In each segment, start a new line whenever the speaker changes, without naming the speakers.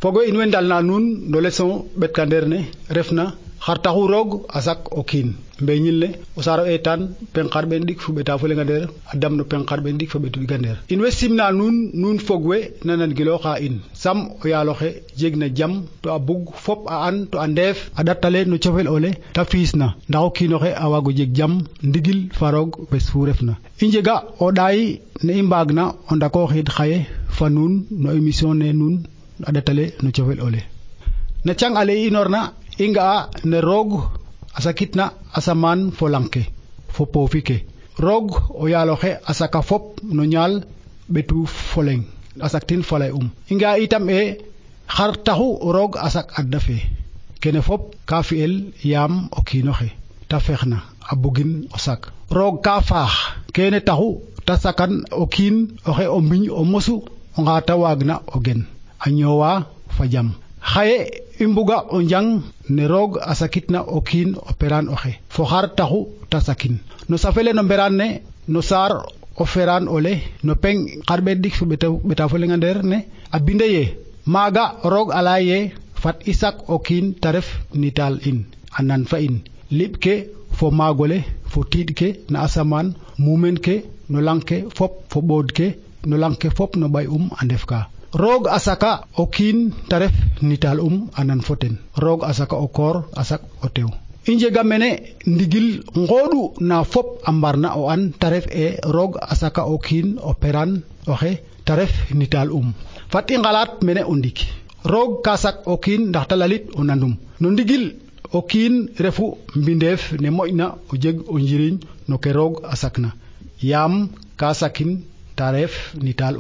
fogo in way ndalna nuun no leçon ɓetkandeer ne refna xar taxu roog a sak o kiin mbeñil ne o saaro eetaan peng xarɓeen ɗik fo ɓeta fo lengandeer a dam no peng xarɓeen ɗik fo ɓetu ɗikandeer in way simna nuun fog we na nangilooxa in sam o yaal oxe jeg na jam to a bug fop a an to a ndeef a ɗatale no cofel ole te fiis na ndax o kiin oxe a waago jeg jam ndigil fa roog bes fu refna i njega o ɗaay ne i mbaag na o ndakooxiid xaye fa nuun no émission ne nuun a ɗatale no cofel ole na cang ale i inoorna i nga'a ne roog a sakitna asamaan fo lang ke fo poofi ke roog o yaal oxe a saka fop no ñaal ɓetu fo leng a saktin falay i nga'a itam xar taxu roog a sak adna fe kene fop ka fi'el yaam o kiin oxe te fexna a bugin o sak roog ka faax kene taxu te sakan o kiin oxe o mbiñ o mosu onga te waagna o gen a ñoowa fa jam xaye i mbuga o njang ne roog a sakitna o kiin o peraan oxe fo xar taxu te sakin no safele no mberaan ne no saar o feraan ole no peng xarɓeen ɗik fo ɓeta fo lengandeer ne a binde ye maaga roog a laya ye fat i sak o kiin te ref nitaal in a nan fa in liɓ ke fo maagole fo tiiɗ ke na asamaan mumeen ke no lang ke fop fo ɓood ke no lang ke fop no ɓay a ndef ka roog a saka o kiin te ref nitaal a nan fo ten roog a saka o koor a sak o tew i njega mene ndigil ngooɗu na fop a mbarna o an te ref roog a saka o kiin o peraan oxe te ref nitaal fat i ngalaat mene o ndik roog ka sak o kiin ndax te lalit o nandum no ndigil o kiin refu mbindeef ne moƴna o jeg o njiriñ no ke roog a sakna yaam ka sakin te ref nitaal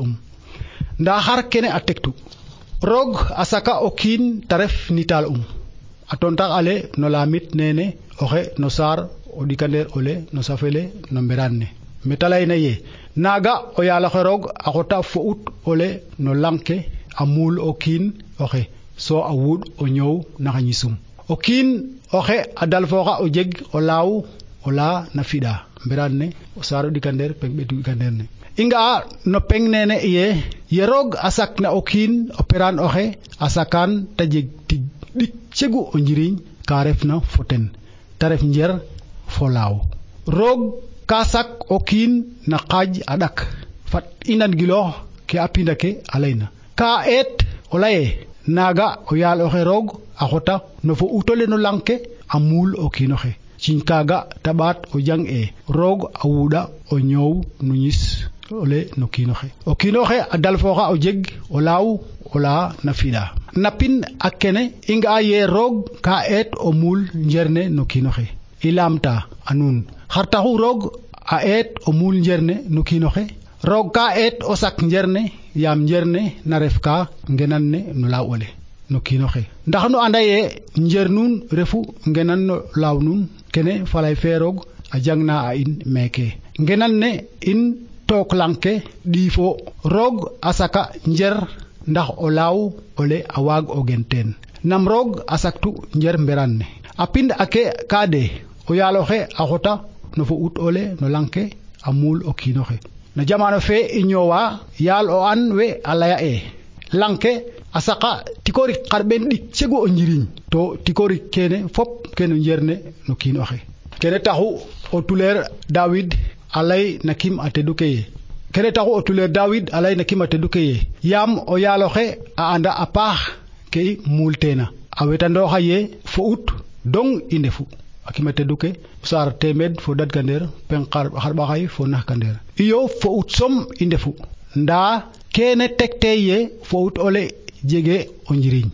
ndaa xar kene a tektu roog a saka o kiin te ref nitaal a tontax ale no laamit nene oxe no saar o ɗikandeer ole no safele no mberaan ne mete layna ye naaga o yaal oxe roog a xota fo ut ole no lang ke a muul o kiin oxe so a wuuɗ o ñoow naxa ñisum o kiin oxe a dalfooxa o jeg o laaw o laa na fiɗa mberaan ne o saar o ɗikandeer peng ɓetu ɗikandeer ne i nga'a no peng nene ye roog a sakna o kiin o peraan oxe a sakaan te jeg tig ɗik cegu o njiriñ ka refna fo ten te ref njer fo laaw roog ka sak o kiin na xaaj a ɗak fat i nangiloox ke a pinda ke a layna ka eet o laye naaga o yaal oxe roog a xota no fo utole no lang ke a muul o kiin oxe ciñ kaaga te ɓaat o jang roog a wuuɗa o ñoow no ñis ole no kiinoxe o kiinoxe a dalfooxa o jeg o laaw o laa na fiɗa na pin a kene i nga'a ye roog ka eet o muul njerne no kiinoxe i laamta a nuun xar taxu roog a eet o muul njerne no kiinoxe roog ka eet o sak njerne yaam njerne na ref ka ngenan ne no laaw ole no kiinoxe ndax nu anda ye njer nuun refu ngenan no laaw nuun kene falay fe roog a jangna a in meeke ngenan ne in took lang ke ɗiifo roog a saka njer ndax o laaw ole a waag o gen teen nam roog a saktu njer mberaan ne a pind ake ka de o yaal oxe a xota no fo ut ole no lang ke a muul o kiinoxe no jamano fe i ñoowa yaal o an we a laya lang ke a saqa tikoorik xarɓeen ɗik cegu o njiriñ to tikoorik kene fop kene njerne no kiin oxe kene taxu o tuleer Daawid a lay na kim a tedu ke ye kene taxu o tuleer Daawid a lay na kim a tedu ke ye yaam o yaal oxe a anda a paax ke i muulteena a wetandooxa ye fo ut dong i ndefu a kim a tedu ke o saar teemeed fo dadkandeer peng xarɓaxay fo naxkandeer iyo fo ut som i ndefu ndaa kene tegte ye fo ut ole jege o njiriñ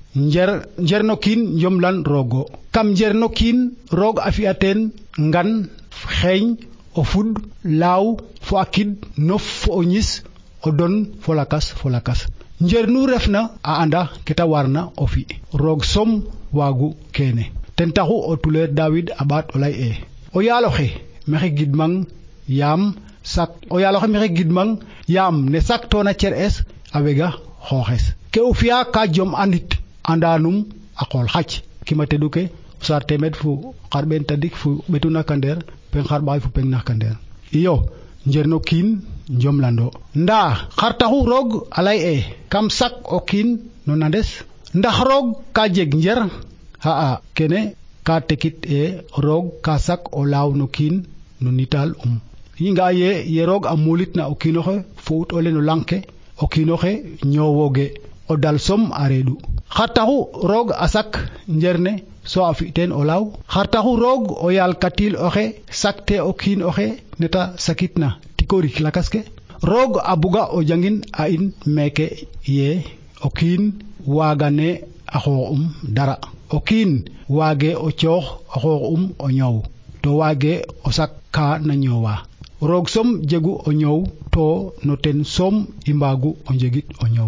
njer no kiin njomlan roogo kam njer no kiin roog a fi'a teen ngan xeeñ o fud laaw fo a kid nof fo o ñis o don fo lakas njer nu refna a anda ke ta warna o fi roog som waagu kene ten taxu o tuleer Daawid a ɓaat o lay o yaaloxe maxey gidmang yaam ne saktoona cer es a wega xooxes ke o fi'a ka jom andit andanum a qool xac kima tedu ke o saar teemeed fo xarɓeen tadik fo ɓetu nakandeer peng xarɓaxay fo peng nakandeer iyo njerno kiin njomlando nda xar taxu roog a lay kam sak o kiin no nandes ndax roog ka jeg njer xa'a kene ka tekit roog ka sak o laaw no kiin no nital i nga ye roog a mulit na o kiinoxe fo ut ole no lang ke o kiinoxe ñoowoge o dal som a reedu xar taxu roog a sak njerne so a fi teen o laaw xar taxu roog o yaal katil oxe sakte o kiin oxe neta sakitna tikorik lakas ke roog a buga o jangin a in meeke ye o kiin waagane a xoox dara o kiin waage o coox a xoox o ñoow to waage o sak ka na ñoowa roog som jegu o ñoow to no ten som i mbaagu o njegit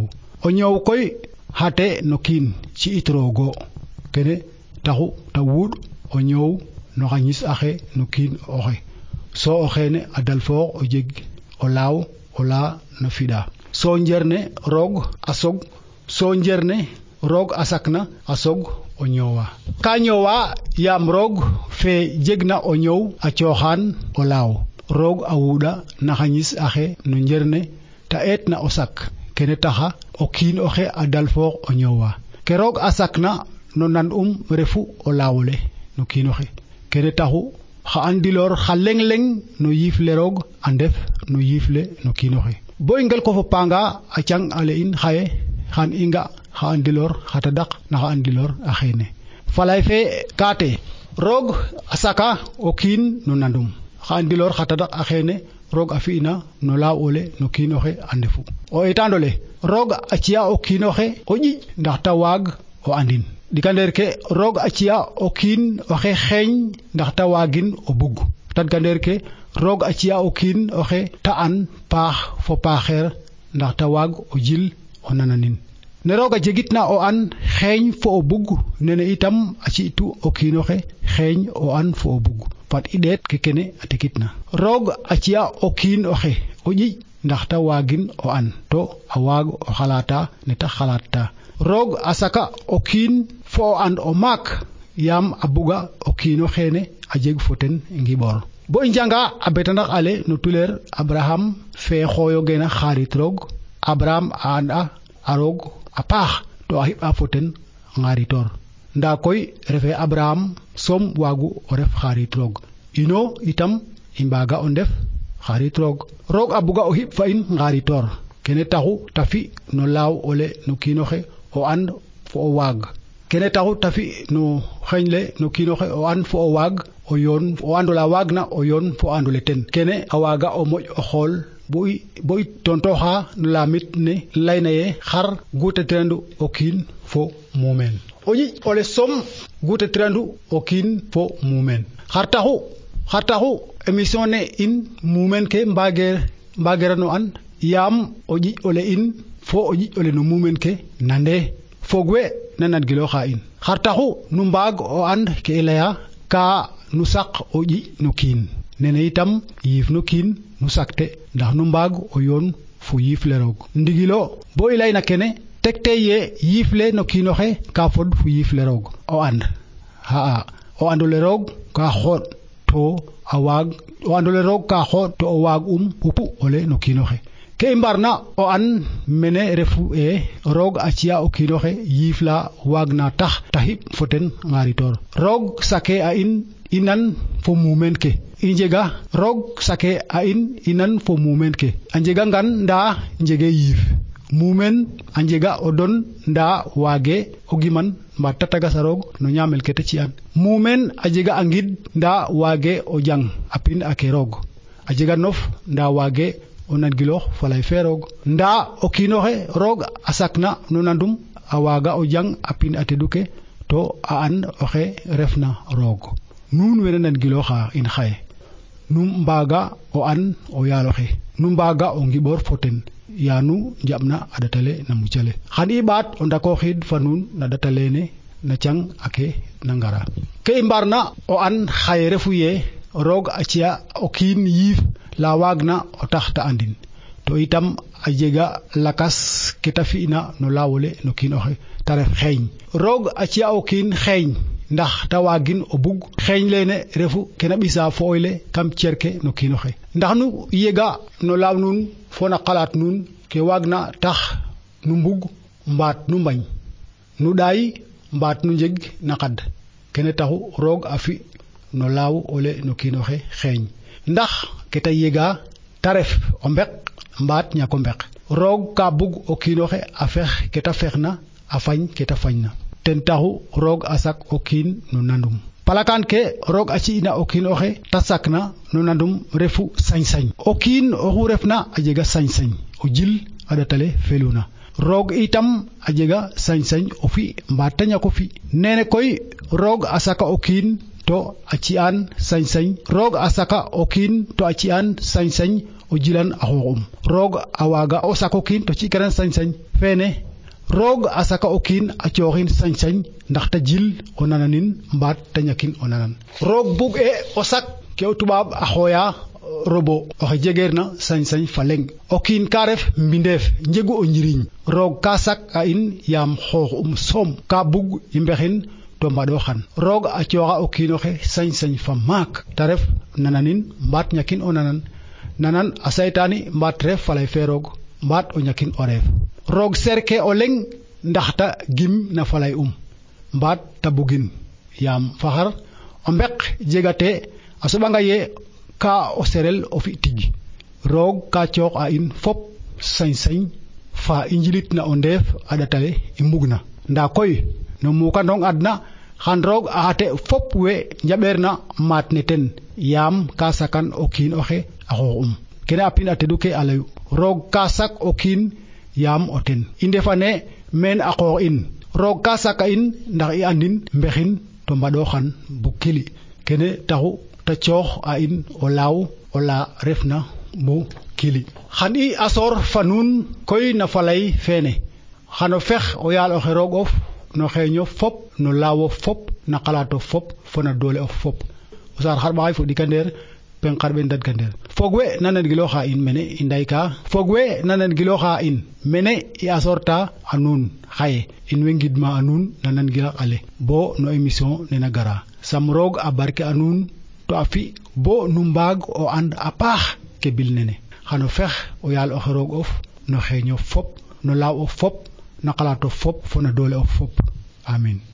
o ñoow koy xate no kiin ci it roogo kene taxu ta wuud o ñoow no xa ñis axe no kiin oxe so o xeene a dal foox o jeg o laaw o laa no fiɗa so njerne roog a sog so njerne roog a sakna a sog o ñoowa ka ñoowa yaam roog fe jegna o ñoow a cooxaan o laaw roog a wuuɗa na xa ñis axe no njerne ta eetna o sak kene taxa o kiin oxe a dal foox o ñoowa ke roog a sakna no nan refu o laawole no kiin oxe kene taxu xa andiloor xa leng no yiif le roog a ndef no yiif le no kiin oxe bo i ngel ko fo panga a cang ale in xaye xan i nga xa andiloor xa tadaq na xa andiloor a xeene falay fe kaate roog a saka o kiin no nandum xa andiloor xa tadaq a xeene roog a fi'ina no laaw ole no kiin oxe a ndefu o etandole roog a ci'a o kiin oxe o ƴiƴ ndax ta waag o andin dikandeer ke roog a ci'a o kiin oxe xeeñ ndax ta waagin o bug tadkandeer ke roog a ci'a o kiin oxe ta an paax fo paaxeer ndax ta waag o jil o nananin ne roog a jegitna o an xeeñ fo o bug nene itam a ci'tu o kiin oxe xeeñ o an fo o bug fat i ɗeet ke kene a tekitna roog a ci'a o kiin oxe o ƴiƴ ndax ta waagin o an to a waag o xalaata ne ta xalaatta roog a saka o kiin fo o and o maak yaam a buga o kiino xeene a jeg fo ten ngiɓoor bo i njanga a betanax ale no tuleer abraham fe xooyogeena xaarit roog abraham a and a roog a paax to a xiɓa fo ten ŋaaritoor nda koy refe abraham som waagu o ref xaarit roog ino itam i mbaaga o ndef xaarit roog a buga o xiɓ fa in ŋaaritoor kene taxu ta fi no laaw ole no kiinoxe o and fo o waag kene taxu ta fi no xeñ le no kiinoxe o and fo o waag o yoon o andola waagna o yoon fo o andole ten kene a waaga o moƴ o xool bo i tontoxa no lamit ne layna ye xar gutatirandu o kiin fo muumeen o ƴiƴ ole som gutatirandu o kiin fo muumeen xar taxu émission ne in muumeen ke mbagerano an yaam o ƴiƴ ole in fo o ƴiƴ ole no muumeen ke nande foog we na nangilooxa in xar taxu nu mbaag o and ke i laya ka nu saq o ƴiƴ no kiin nene itam yiif no kiin nu sakte ndax nu mbaag o yoon fo yiif le roog ndigilo bo i layna kene tekte ye yiif le no kiinoxe ka fod fo yiif le roog o and xa'a o andole roog ka xooɗ to a waag o andole roog ka xooɗ to o waag xupu ole no kiinoxe ke i mbarna o an mene refu roog a ci'a o kiinoxe yiif la waag na tax ta xiɓ fo ten ŋaaritoor roog sake a in i nan fo muumeen ke i njega roog sake a in i nan fo muumeen ke a njega ngan ndaa njege yiif muumeen a njega o don ndaa waage o giman mba ta tagasa roog no ñaamel ke ta ci'an muumeen a jega a ngid ndaa waage o jang a pin ake roog a jega nof ndaa waage o nangiloox falay fe roog ndaa o kiinoxe roog a sakna no nandum a waaga o jang a pin a tedu ke to a an oxe refna roog nuun wene nangilooxa in xaye nu mbaaga o an o yaaloxe nu mbaaga o ngiɓoor fo ten yaanu njaɓna a ɗatale na mucale xan i ɓaat o ndakooxiid fa nuun na ɗataleene na cang ake na ngara ke i mbarna o an xaye refu ye roog a ci'a o kiin yiif la waagna o tax ta andin to itam a jega lakas ke ta fi'na no laawole no kiin oxe ta ref xeeñ roog a ci'a o kiin xeeñ ndax ta waagin o bug xeeñ leene refu kena ɓisa fo oy le kam cerke no kiin oxe ndax nu yega no laaw nuun fo na xalaat nuun ke waagna tax nu mbug mbaat nu mbañ nu ɗaay mbaat nu njeg na qad kene taxu roog a fi no laaw ole no kiin oxe xeeñ ndax ke ta yega ta ref o mbeq mbaat ñako mbeq roog ka bug o kiin oxe a fex ke ta fexna a fañ ke ta fañna ten taxu roog a sak o kiin no nandum palakaan ke roog a ci'ina o kiin oxe ta sakna no nandum refu sañ-sañ o kiin oxu refna a jega sañ-sañ o jil a ɗatale feluna roog itam a jega sañ-sañ o fi mbaat ta ñako fi nene koy roog a saka o kiin to a ci'an sañ-sañ roog a saka o kiin to a ci'an sañ-sañ o jilan a xooxum roog a waaga o sako kiin to ci'kiran sañ-sañ feene roog a saka o kiin a cooxin sañ-sañ ndax ta jil o nananin mbaat ta ñakin o nanan roog bug e o sak ke o tubaab a xooya robo oxe jegeer na sañ-sañ fa leŋ o kiin ka ref mbindeef njegu o njiriñ roog ka sak a in yaam xoox soom ka bug i mbexin to mbaɗo xan roog a cooxa o kiinoxe sañ-sañ fa maak ta ref nananin mbaat ñakin o nanan a saytaani mbaat reef falay fe roog mbaat o ñakin o reef roog serke o leŋ ndax ta gim na falay mbaat ta bugin yaam faxar o mbeq jegate a soɓanga ye ka o serel o fi tig roog ka coox a in fop sañ-sañ fa i njilit na o ndeef a ɗatale i mbugna ndaa koy no mukandong adna xan roog a xate fop we njaɓeerna maat ne ten yaam ka sakan o kiin oxe a xoox kene a pin a tedu ke a layu roog ka sak o kiin yaam o ten i ndefane meen a qoox in roog ka saka in ndax i andin mbexin to mbaɗoxan bug kili kene taxu ta coox a in o laaw o la refna bo kili xan i asoor fa nuun koy na falay feene xano fex o yaal oxe roog of no xeeñof fop no laawof fop na xalaatof fop fo na doole of fop o saar xarɓaxay fo ɗikandeer pen xarɓen dadkandeer foog we na nangilooxa in mene i ndayka foog we na nangilooxa in mene i asorta a nuun xaye in way ngidma a nuun na nangiloox ale bo no émission nena gara sam roog a barke a nuun to a fi bo nu mbaag o and a paax ke bil nene xano fex o yaal oxe roog of no xeeñof fop no laaw of fop na xalatof fop fo na doole of fop amin